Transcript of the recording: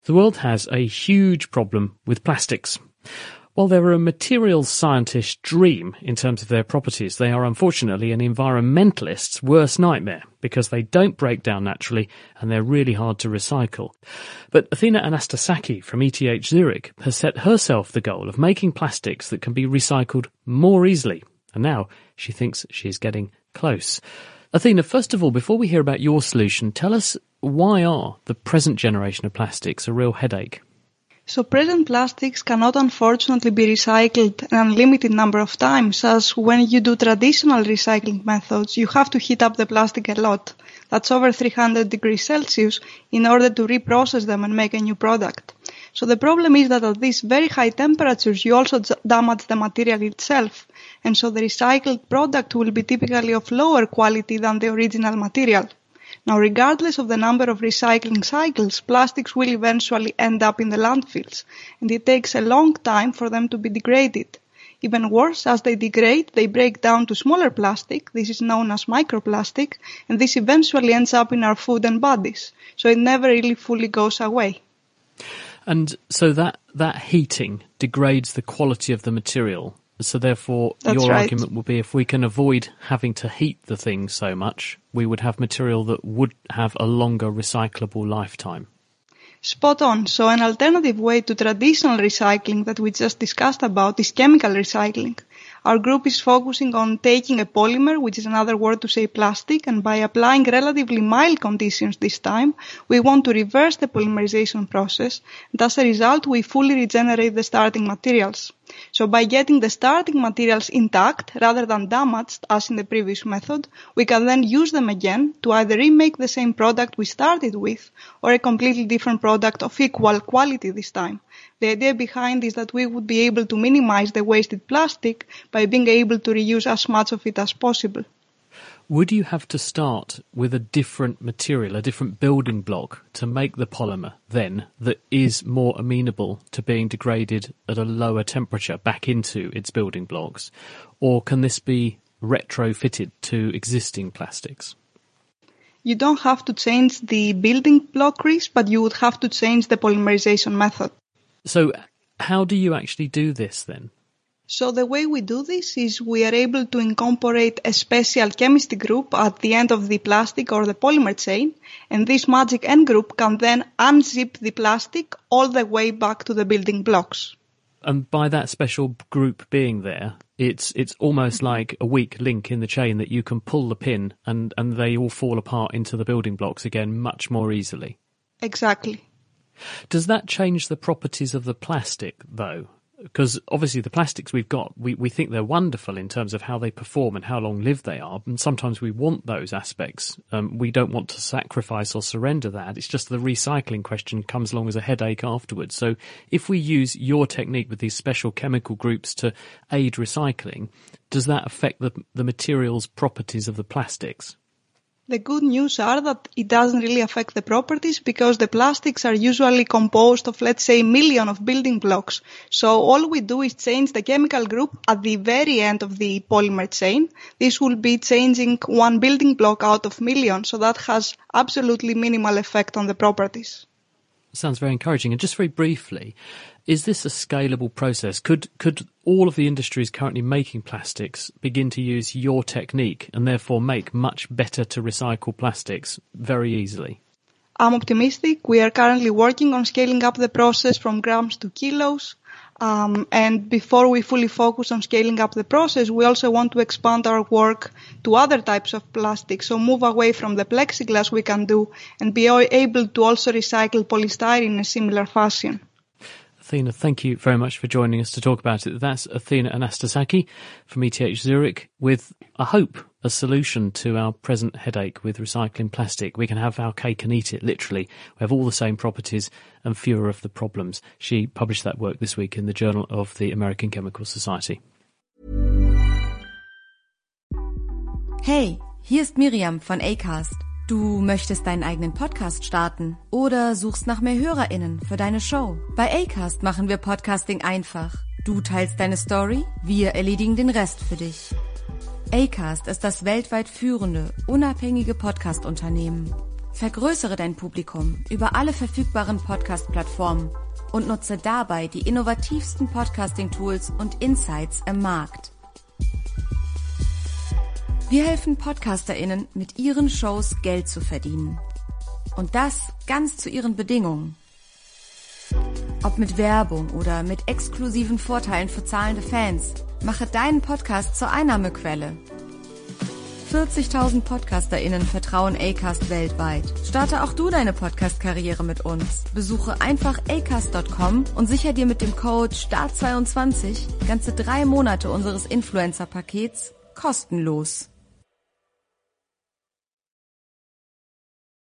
The world has a huge problem with plastics. While they're a materials scientist's dream in terms of their properties, they are unfortunately an environmentalist's worst nightmare because they don't break down naturally and they're really hard to recycle. But Athena Anastasaki from ETH Zurich has set herself the goal of making plastics that can be recycled more easily. And now she thinks she's getting close. Athena, first of all, before we hear about your solution, tell us, why are the present generation of plastics a real headache? So present plastics cannot unfortunately be recycled an unlimited number of times, as when you do traditional recycling methods, you have to heat up the plastic a lot. That's over 300 degrees Celsius in order to reprocess them and make a new product. So the problem is that at these very high temperatures, you also damage the material itself. And so the recycled product will be typically of lower quality than the original material. Now, regardless of the number of recycling cycles, plastics will eventually end up in the landfills, and it takes a long time for them to be degraded. Even worse, as they degrade, they break down to smaller plastic. This is known as microplastic, and this eventually ends up in our food and bodies. So it never really fully goes away. And so that heating degrades the quality of the material. So therefore, your argument will be if we can avoid having to heat the thing so much, we would have material that would have a longer recyclable lifetime. Spot on. So an alternative way to traditional recycling that we just discussed about is chemical recycling. Our group is focusing on taking a polymer, which is another word to say plastic, and by applying relatively mild conditions this time, we want to reverse the polymerization process, and as a result, we fully regenerate the starting materials. So by getting the starting materials intact rather than damaged, as in the previous method, we can then use them again to either remake the same product we started with or a completely different product of equal quality this time. The idea behind is that we would be able to minimize the wasted plastic by being able to reuse as much of it as possible. Would you have to start with a different material, a different building block to make the polymer then that is more amenable to being degraded at a lower temperature back into its building blocks? Or can this be retrofitted to existing plastics? You don't have to change the building block, Chris, but you would have to change the polymerization method. So how do you actually do this then? So the way we do this is we are able to incorporate a special chemistry group at the end of the plastic or the polymer chain, and this magic end group can then unzip the plastic all the way back to the building blocks. And by that special group being there, it's almost like a weak link in the chain that you can pull the pin and they all fall apart into the building blocks again much more easily. Exactly. Does that change the properties of the plastic, though? Because obviously the plastics we've got, we think they're wonderful in terms of how they perform and how long-lived they are, and sometimes we want those aspects. We don't want to sacrifice or surrender that. It's just the recycling question comes along as a headache afterwards. So if we use your technique with these special chemical groups to aid recycling, does that affect the materials' properties of the plastics? The good news are that it doesn't really affect the properties because the plastics are usually composed of, let's say, 1 million of building blocks. So all we do is change the chemical group at the very end of the polymer chain. This will be changing 1 building block out of 1 million, so that has absolutely minimal effect on the properties. Sounds very encouraging. And just very briefly, is this a scalable process? Could all of the industries currently making plastics begin to use your technique and therefore make much better to recycle plastics very easily? I'm optimistic. We are currently working on scaling up the process from grams to kilos. And before we fully focus on scaling up the process, we also want to expand our work to other types of plastic. So move away from the plexiglass we can do and be able to also recycle polystyrene in a similar fashion. Athena, thank you very much for joining us to talk about it. That's Athena Anastasaki from ETH Zurich with, I hope, a solution to our present headache with recycling plastic. We can have our cake and eat it, literally. We have all the same properties and fewer of the problems. She published that work this week in the Journal of the American Chemical Society. Hey, hier ist Miriam von Acast. Du möchtest deinen eigenen Podcast starten oder suchst nach mehr HörerInnen für deine Show. Bei Acast machen wir Podcasting einfach. Du teilst deine Story, wir erledigen den Rest für dich. Acast ist das weltweit führende, unabhängige Podcast-Unternehmen. Vergrößere dein Publikum über alle verfügbaren Podcast-Plattformen und nutze dabei die innovativsten Podcasting-Tools und Insights im Markt. Wir helfen PodcasterInnen, mit ihren Shows Geld zu verdienen. Und das ganz zu ihren Bedingungen. Ob mit Werbung oder mit exklusiven Vorteilen für zahlende Fans, mache deinen Podcast zur Einnahmequelle. 40.000 PodcasterInnen vertrauen Acast weltweit. Starte auch du deine Podcast-Karriere mit uns. Besuche einfach acast.com und sichere dir mit dem Code START22 ganze 3 Monate unseres Influencer-Pakets kostenlos.